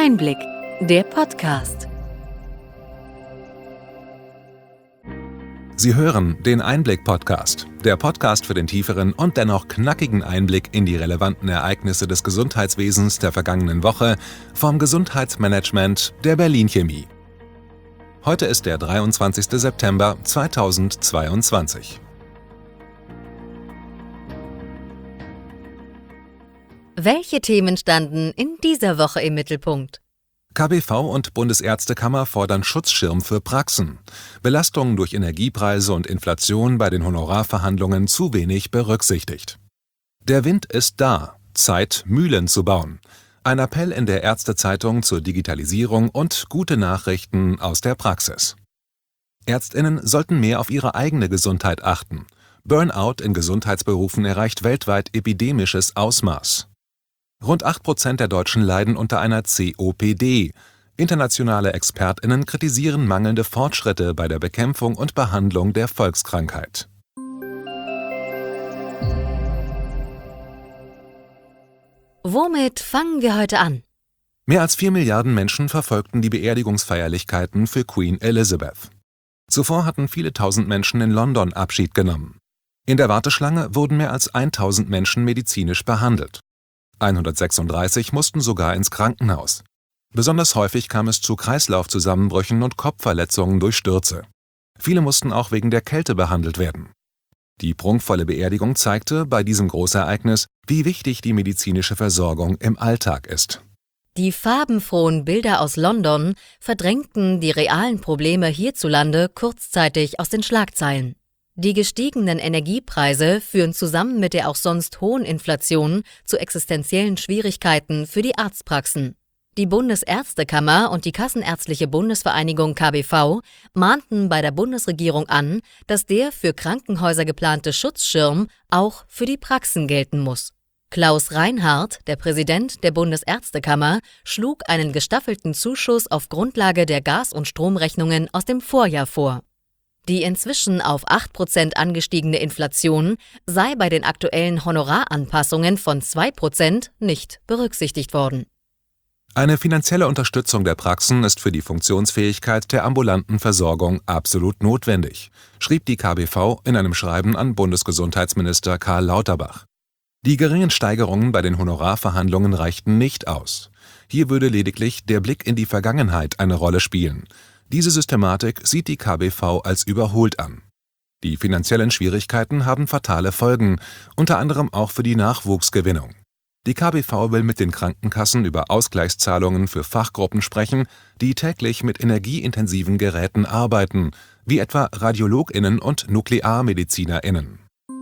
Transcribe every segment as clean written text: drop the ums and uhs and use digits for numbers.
Einblick, der Podcast. Sie hören den Einblick-Podcast, der Podcast für den tieferen und dennoch knackigen Einblick in die relevanten Ereignisse des Gesundheitswesens der vergangenen Woche vom Gesundheitsmanagement der Berlin Chemie. Heute ist der 23. September 2022. Welche Themen standen in dieser Woche im Mittelpunkt? KBV und Bundesärztekammer fordern Schutzschirm für Praxen. Belastungen durch Energiepreise und Inflation bei den Honorarverhandlungen zu wenig berücksichtigt. Der Wind ist da. Zeit, Mühlen zu bauen. Ein Appell in der Ärztezeitung zur Digitalisierung und gute Nachrichten aus der Praxis. ÄrztInnen sollten mehr auf ihre eigene Gesundheit achten. Burnout in Gesundheitsberufen erreicht weltweit epidemisches Ausmaß. Rund 8% der Deutschen leiden unter einer COPD. Internationale ExpertInnen kritisieren mangelnde Fortschritte bei der Bekämpfung und Behandlung der Volkskrankheit. Womit fangen wir heute an? Mehr als 4 Milliarden Menschen verfolgten die Beerdigungsfeierlichkeiten für Queen Elizabeth. Zuvor hatten viele tausend Menschen in London Abschied genommen. In der Warteschlange wurden mehr als 1000 Menschen medizinisch behandelt. 136 mussten sogar ins Krankenhaus. Besonders häufig kam es zu Kreislaufzusammenbrüchen und Kopfverletzungen durch Stürze. Viele mussten auch wegen der Kälte behandelt werden. Die prunkvolle Beerdigung zeigte bei diesem Großereignis, wie wichtig die medizinische Versorgung im Alltag ist. Die farbenfrohen Bilder aus London verdrängten die realen Probleme hierzulande kurzzeitig aus den Schlagzeilen. Die gestiegenen Energiepreise führen zusammen mit der auch sonst hohen Inflation zu existenziellen Schwierigkeiten für die Arztpraxen. Die Bundesärztekammer und die Kassenärztliche Bundesvereinigung KBV mahnten bei der Bundesregierung an, dass der für Krankenhäuser geplante Schutzschirm auch für die Praxen gelten muss. Klaus Reinhardt, der Präsident der Bundesärztekammer, schlug einen gestaffelten Zuschuss auf Grundlage der Gas- und Stromrechnungen aus dem Vorjahr vor. Die inzwischen auf 8% angestiegene Inflation sei bei den aktuellen Honoraranpassungen von 2% nicht berücksichtigt worden. Eine finanzielle Unterstützung der Praxen ist für die Funktionsfähigkeit der ambulanten Versorgung absolut notwendig, schrieb die KBV in einem Schreiben an Bundesgesundheitsminister Karl Lauterbach. Die geringen Steigerungen bei den Honorarverhandlungen reichten nicht aus. Hier würde lediglich der Blick in die Vergangenheit eine Rolle spielen. Diese Systematik sieht die KBV als überholt an. Die finanziellen Schwierigkeiten haben fatale Folgen, unter anderem auch für die Nachwuchsgewinnung. Die KBV will mit den Krankenkassen über Ausgleichszahlungen für Fachgruppen sprechen, die täglich mit energieintensiven Geräten arbeiten, wie etwa RadiologInnen und NuklearmedizinerInnen.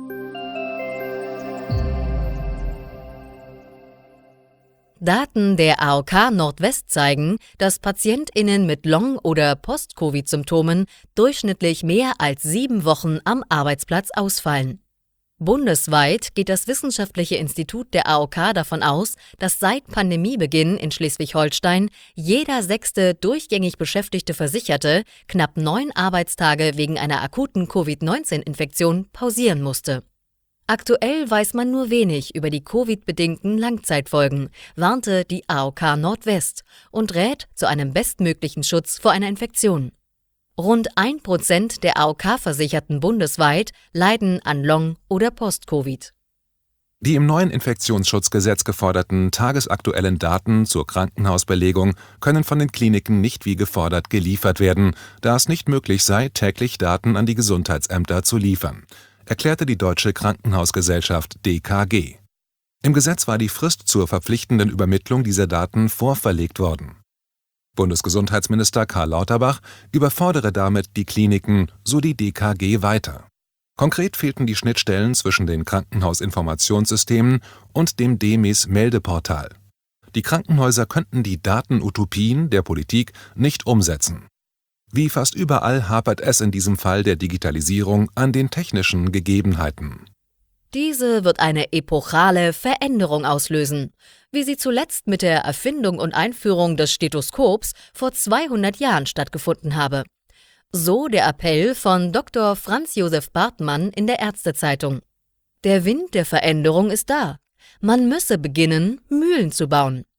Daten der AOK Nordwest zeigen, dass PatientInnen mit Long- oder Post-Covid-Symptomen durchschnittlich mehr als 7 Wochen am Arbeitsplatz ausfallen. Bundesweit geht das Wissenschaftliche Institut der AOK davon aus, dass seit Pandemiebeginn in Schleswig-Holstein jeder 6. durchgängig beschäftigte Versicherte knapp 9 Arbeitstage wegen einer akuten Covid-19-Infektion pausieren musste. Aktuell weiß man nur wenig über die Covid-bedingten Langzeitfolgen, warnte die AOK Nordwest und rät zu einem bestmöglichen Schutz vor einer Infektion. Rund 1% der AOK-Versicherten bundesweit leiden an Long- oder Post-Covid. Die im neuen Infektionsschutzgesetz geforderten tagesaktuellen Daten zur Krankenhausbelegung können von den Kliniken nicht wie gefordert geliefert werden, da es nicht möglich sei, täglich Daten an die Gesundheitsämter zu liefern, erklärte die Deutsche Krankenhausgesellschaft DKG. Im Gesetz war die Frist zur verpflichtenden Übermittlung dieser Daten vorverlegt worden. Bundesgesundheitsminister Karl Lauterbach überfordere damit die Kliniken, so die DKG weiter. Konkret fehlten die Schnittstellen zwischen den Krankenhausinformationssystemen und dem DEMIS-Meldeportal. Die Krankenhäuser könnten die Datenutopien der Politik nicht umsetzen. Wie fast überall hapert es in diesem Fall der Digitalisierung an den technischen Gegebenheiten. Diese wird eine epochale Veränderung auslösen, wie sie zuletzt mit der Erfindung und Einführung des Stethoskops vor 200 Jahren stattgefunden habe. So der Appell von Dr. Franz Josef Bartmann in der Ärztezeitung. Der Wind der Veränderung ist da. Man müsse beginnen, Mühlen zu bauen.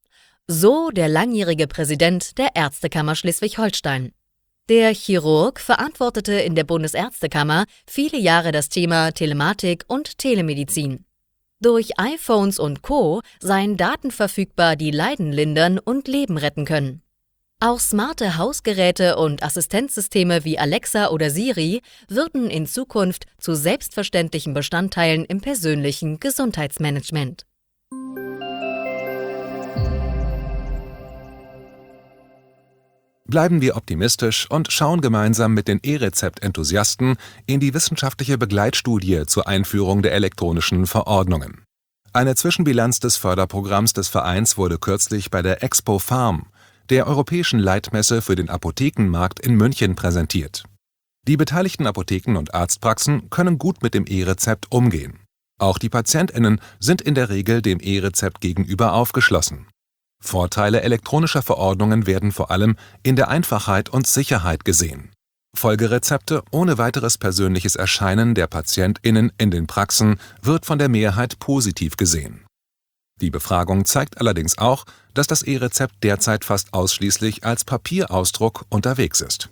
So der langjährige Präsident der Ärztekammer Schleswig-Holstein. Der Chirurg verantwortete in der Bundesärztekammer viele Jahre das Thema Telematik und Telemedizin. Durch iPhones und Co. seien Daten verfügbar, die Leiden lindern und Leben retten können. Auch smarte Hausgeräte und Assistenzsysteme wie Alexa oder Siri würden in Zukunft zu selbstverständlichen Bestandteilen im persönlichen Gesundheitsmanagement. Bleiben wir optimistisch und schauen gemeinsam mit den E-Rezept-Enthusiasten in die wissenschaftliche Begleitstudie zur Einführung der elektronischen Verordnungen. Eine Zwischenbilanz des Förderprogramms des Vereins wurde kürzlich bei der Expo Pharm, der europäischen Leitmesse für den Apothekenmarkt in München, präsentiert. Die beteiligten Apotheken und Arztpraxen können gut mit dem E-Rezept umgehen. Auch die PatientInnen sind in der Regel dem E-Rezept gegenüber aufgeschlossen. Vorteile elektronischer Verordnungen werden vor allem in der Einfachheit und Sicherheit gesehen. Folgerezepte ohne weiteres persönliches Erscheinen der PatientInnen in den Praxen wird von der Mehrheit positiv gesehen. Die Befragung zeigt allerdings auch, dass das E-Rezept derzeit fast ausschließlich als Papierausdruck unterwegs ist.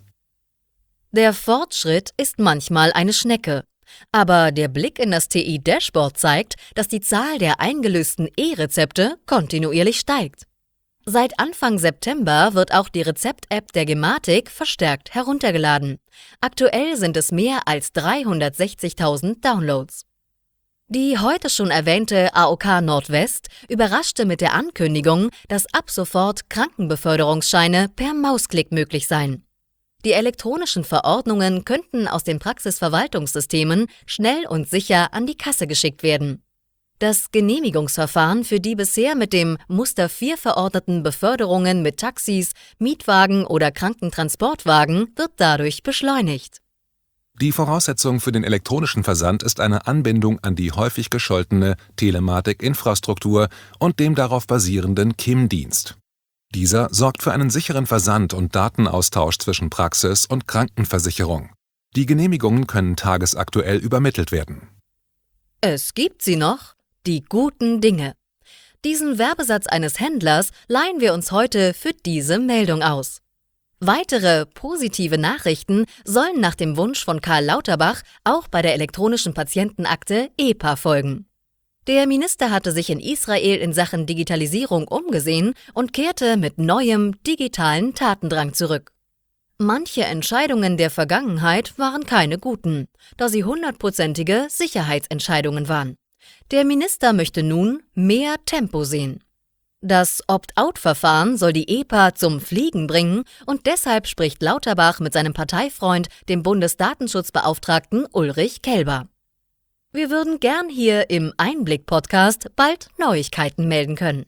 Der Fortschritt ist manchmal eine Schnecke. Aber der Blick in das TI-Dashboard zeigt, dass die Zahl der eingelösten E-Rezepte kontinuierlich steigt. Seit Anfang September wird auch die Rezept-App der Gematik verstärkt heruntergeladen. Aktuell sind es mehr als 360.000 Downloads. Die heute schon erwähnte AOK Nordwest überraschte mit der Ankündigung, dass ab sofort Krankenbeförderungsscheine per Mausklick möglich seien. Die elektronischen Verordnungen könnten aus den Praxisverwaltungssystemen schnell und sicher an die Kasse geschickt werden. Das Genehmigungsverfahren für die bisher mit dem Muster 4 verordneten Beförderungen mit Taxis, Mietwagen oder Krankentransportwagen wird dadurch beschleunigt. Die Voraussetzung für den elektronischen Versand ist eine Anbindung an die häufig gescholtene Telematik-Infrastruktur und dem darauf basierenden KIM-Dienst. Dieser sorgt für einen sicheren Versand und Datenaustausch zwischen Praxis und Krankenversicherung. Die Genehmigungen können tagesaktuell übermittelt werden. Es gibt sie noch, die guten Dinge. Diesen Werbesatz eines Händlers leihen wir uns heute für diese Meldung aus. Weitere positive Nachrichten sollen nach dem Wunsch von Karl Lauterbach auch bei der elektronischen Patientenakte EPA folgen. Der Minister hatte sich in Israel in Sachen Digitalisierung umgesehen und kehrte mit neuem digitalen Tatendrang zurück. Manche Entscheidungen der Vergangenheit waren keine guten, da sie 100%ige Sicherheitsentscheidungen waren. Der Minister möchte nun mehr Tempo sehen. Das Opt-out-Verfahren soll die EPA zum Fliegen bringen und deshalb spricht Lauterbach mit seinem Parteifreund, dem Bundesdatenschutzbeauftragten Ulrich Kelber. Wir würden gern hier im Einblick-Podcast bald Neuigkeiten melden können.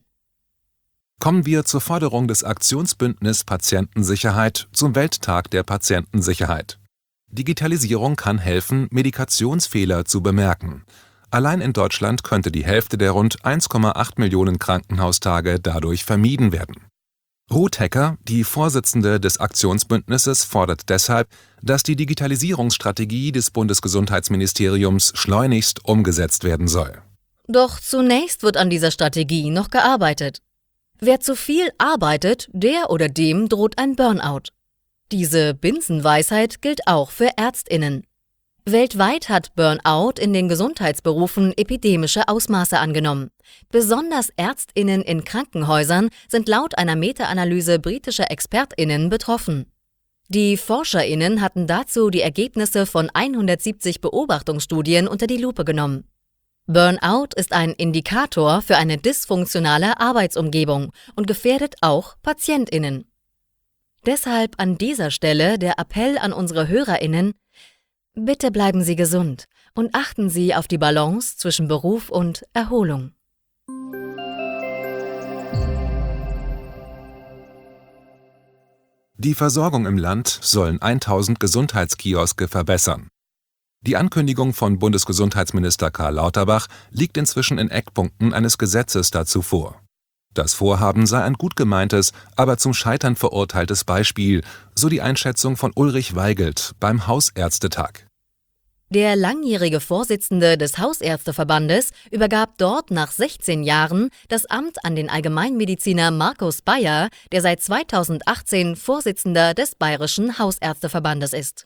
Kommen wir zur Forderung des Aktionsbündnis Patientensicherheit zum Welttag der Patientensicherheit. Digitalisierung kann helfen, Medikationsfehler zu bemerken. Allein in Deutschland könnte die Hälfte der rund 1,8 Millionen Krankenhaustage dadurch vermieden werden. Ruth Hecker, die Vorsitzende des Aktionsbündnisses, fordert deshalb, dass die Digitalisierungsstrategie des Bundesgesundheitsministeriums schleunigst umgesetzt werden soll. Doch zunächst wird an dieser Strategie noch gearbeitet. Wer zu viel arbeitet, der oder dem droht ein Burnout. Diese Binsenweisheit gilt auch für ÄrztInnen. Weltweit hat Burnout in den Gesundheitsberufen epidemische Ausmaße angenommen. Besonders ÄrztInnen in Krankenhäusern sind laut einer Meta-Analyse britischer ExpertInnen betroffen. Die ForscherInnen hatten dazu die Ergebnisse von 170 Beobachtungsstudien unter die Lupe genommen. Burnout ist ein Indikator für eine dysfunktionale Arbeitsumgebung und gefährdet auch PatientInnen. Deshalb an dieser Stelle der Appell an unsere HörerInnen: Bitte bleiben Sie gesund und achten Sie auf die Balance zwischen Beruf und Erholung. Die Versorgung im Land sollen 1000 Gesundheitskioske verbessern. Die Ankündigung von Bundesgesundheitsminister Karl Lauterbach liegt inzwischen in Eckpunkten eines Gesetzes dazu vor. Das Vorhaben sei ein gut gemeintes, aber zum Scheitern verurteiltes Beispiel, so die Einschätzung von Ulrich Weigelt beim Hausärztetag. Der langjährige Vorsitzende des Hausärzteverbandes übergab dort nach 16 Jahren das Amt an den Allgemeinmediziner Markus Bayer, der seit 2018 Vorsitzender des Bayerischen Hausärzteverbandes ist.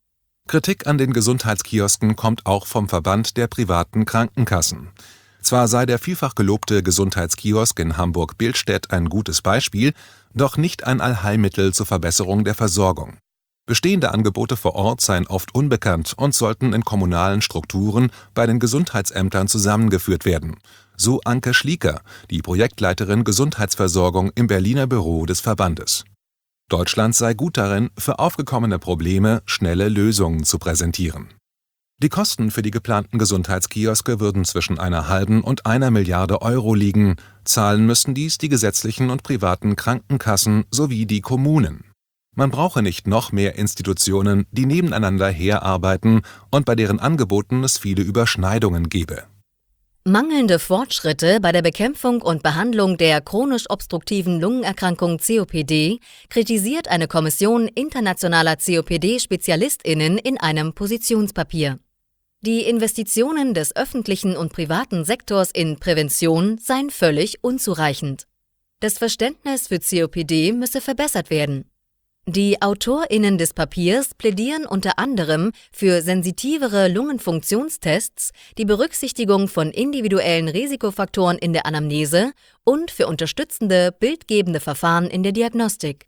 Kritik an den Gesundheitskiosken kommt auch vom Verband der privaten Krankenkassen. Zwar sei der vielfach gelobte Gesundheitskiosk in Hamburg-Billstedt ein gutes Beispiel, doch nicht ein Allheilmittel zur Verbesserung der Versorgung. Bestehende Angebote vor Ort seien oft unbekannt und sollten in kommunalen Strukturen bei den Gesundheitsämtern zusammengeführt werden. So Anke Schlieker, die Projektleiterin Gesundheitsversorgung im Berliner Büro des Verbandes. Deutschland sei gut darin, für aufgekommene Probleme schnelle Lösungen zu präsentieren. Die Kosten für die geplanten Gesundheitskioske würden zwischen 1,5 und 1 Milliarde Euro liegen. Zahlen müssten dies die gesetzlichen und privaten Krankenkassen sowie die Kommunen. Man brauche nicht noch mehr Institutionen, die nebeneinander herarbeiten und bei deren Angeboten es viele Überschneidungen gebe. Mangelnde Fortschritte bei der Bekämpfung und Behandlung der chronisch obstruktiven Lungenerkrankung COPD kritisiert eine Kommission internationaler COPD-SpezialistInnen in einem Positionspapier. Die Investitionen des öffentlichen und privaten Sektors in Prävention seien völlig unzureichend. Das Verständnis für COPD müsse verbessert werden. Die AutorInnen des Papiers plädieren unter anderem für sensitivere Lungenfunktionstests, die Berücksichtigung von individuellen Risikofaktoren in der Anamnese und für unterstützende, bildgebende Verfahren in der Diagnostik.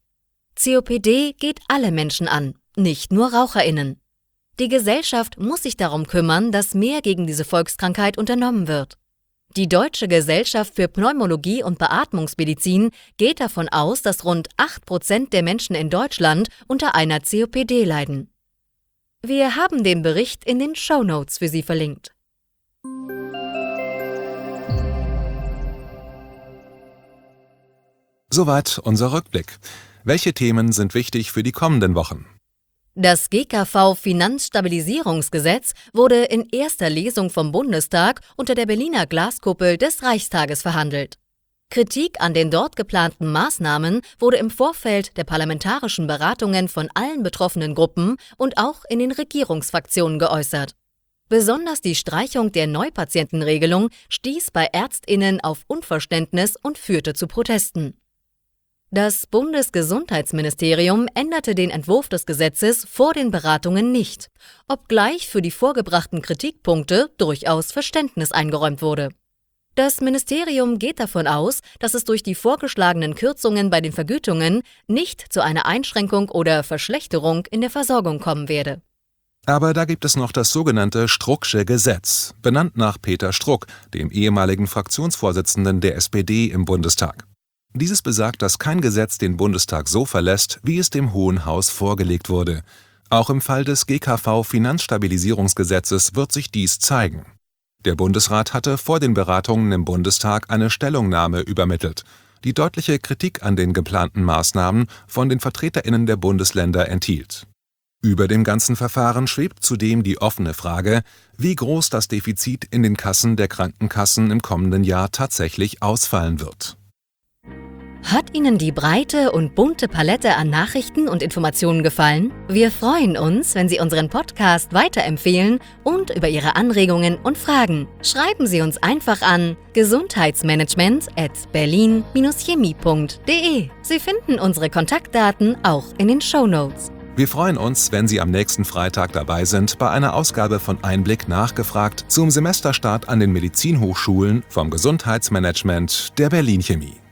COPD geht alle Menschen an, nicht nur RaucherInnen. Die Gesellschaft muss sich darum kümmern, dass mehr gegen diese Volkskrankheit unternommen wird. Die Deutsche Gesellschaft für Pneumologie und Beatmungsmedizin geht davon aus, dass rund 8% der Menschen in Deutschland unter einer COPD leiden. Wir haben den Bericht in den Shownotes für Sie verlinkt. Soweit unser Rückblick. Welche Themen sind wichtig für die kommenden Wochen? Das GKV-Finanzstabilisierungsgesetz wurde in erster Lesung vom Bundestag unter der Berliner Glaskuppel des Reichstages verhandelt. Kritik an den dort geplanten Maßnahmen wurde im Vorfeld der parlamentarischen Beratungen von allen betroffenen Gruppen und auch in den Regierungsfraktionen geäußert. Besonders die Streichung der Neupatientenregelung stieß bei ÄrztInnen auf Unverständnis und führte zu Protesten. Das Bundesgesundheitsministerium änderte den Entwurf des Gesetzes vor den Beratungen nicht, obgleich für die vorgebrachten Kritikpunkte durchaus Verständnis eingeräumt wurde. Das Ministerium geht davon aus, dass es durch die vorgeschlagenen Kürzungen bei den Vergütungen nicht zu einer Einschränkung oder Verschlechterung in der Versorgung kommen werde. Aber da gibt es noch das sogenannte Strucksche Gesetz, benannt nach Peter Struck, dem ehemaligen Fraktionsvorsitzenden der SPD im Bundestag. Dieses besagt, dass kein Gesetz den Bundestag so verlässt, wie es dem Hohen Haus vorgelegt wurde. Auch im Fall des GKV-Finanzstabilisierungsgesetzes wird sich dies zeigen. Der Bundesrat hatte vor den Beratungen im Bundestag eine Stellungnahme übermittelt, die deutliche Kritik an den geplanten Maßnahmen von den VertreterInnen der Bundesländer enthielt. Über dem ganzen Verfahren schwebt zudem die offene Frage, wie groß das Defizit in den Kassen der Krankenkassen im kommenden Jahr tatsächlich ausfallen wird. Hat Ihnen die breite und bunte Palette an Nachrichten und Informationen gefallen? Wir freuen uns, wenn Sie unseren Podcast weiterempfehlen und über Ihre Anregungen und Fragen. Schreiben Sie uns einfach an gesundheitsmanagement@berlin-chemie.de. Sie finden unsere Kontaktdaten auch in den Shownotes. Wir freuen uns, wenn Sie am nächsten Freitag dabei sind bei einer Ausgabe von Einblick nachgefragt zum Semesterstart an den Medizinhochschulen vom Gesundheitsmanagement der Berlin Chemie.